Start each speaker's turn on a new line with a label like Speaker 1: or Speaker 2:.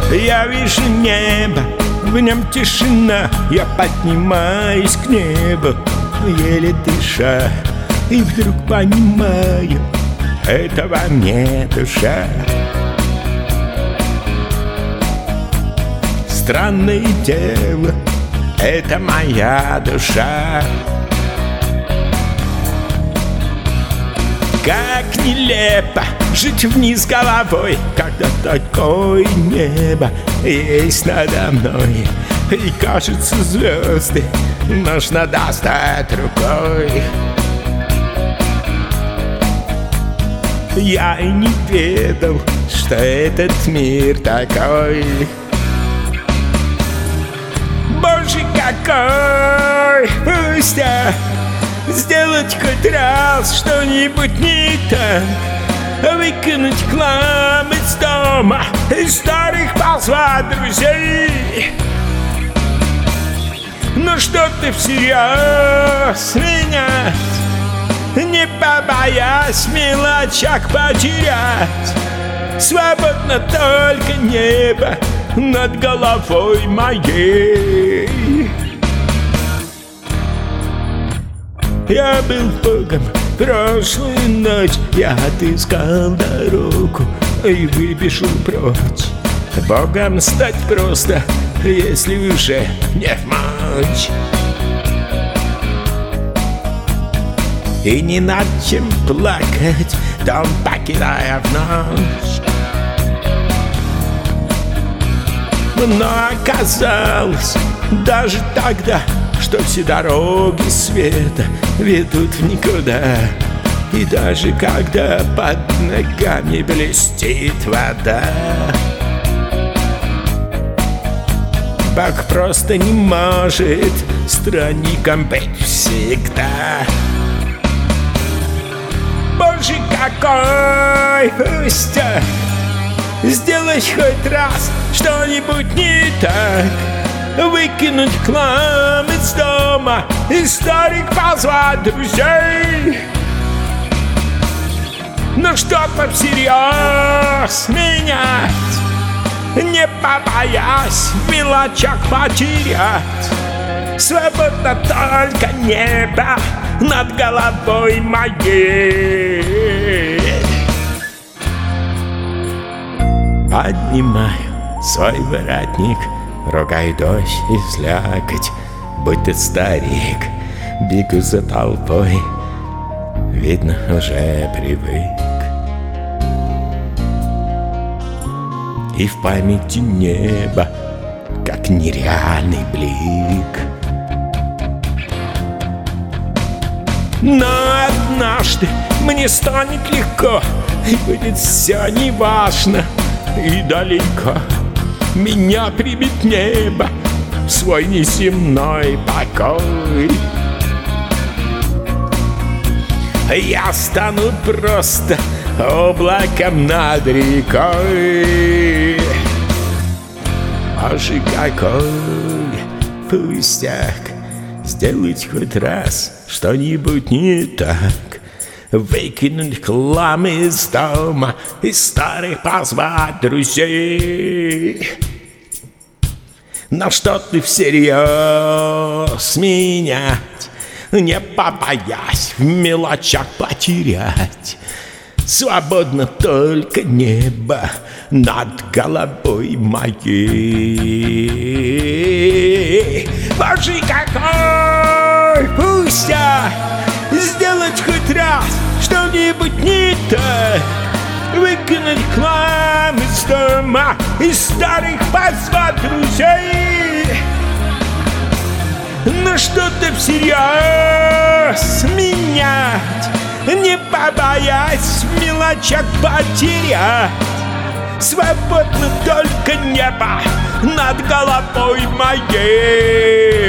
Speaker 1: Я вижу небо, в нем тишина. Я поднимаюсь к небу, еле дыша, и вдруг понимаю, это во мне душа. Странное дело, это моя душа. Как нелепо жить вниз головой, когда такое небо есть надо мной. И кажется, звезды нужно достать рукой. Я и не ведал, что этот мир такой. Боже, какой пустяк сделать хоть раз что-нибудь не так. Выкинуть хлам из дома, из старых позвать друзей. Но что-то всерьез менять, не побоясь в мелочах потерять. Свободно только небо над головой моей. Я был богом прошлую ночь, я отыскал дорогу и выбежал прочь. Богом стать просто, если уже не в мочь. И не над чем плакать, дом покидая в ночь. Но оказалось даже тогда, что все дороги света ведут в никуда. И даже когда под ногами блестит вода, Бог просто не может странником быть всегда. Боже, какой пустяк сделать хоть раз что-нибудь не так. Выкинуть хлам из дома, из старых позвать друзей. Но что-то всерьез менять, не побоясь в мелочах потерять. Свободно только небо над головой моей. Поднимаю свой воротник, ругай дождь и слякоть, будь ты старик, бегу за толпой, видно, уже привык. И в памяти небо, как нереальный блик. Но однажды мне станет легко, и будет все неважно и далеко. Меня примет небо в свой неземной покой. Я стану просто облаком над рекой. Боже, какой пустяк сделать хоть раз что-нибудь не так. Выкинуть хлам из дома, из старых позвать друзей. Но что-то всерьез менять, не побоясь в мелочах потерять. Свободно только небо над головой моей. Боже, какой пустяк сделать хоть раз что-нибудь не так. Выкинуть хлам из дома, из старых позвать друзей. Но что-то всерьез менять, не побоясь в мелочах потерять. Свободно только небо над головой моей.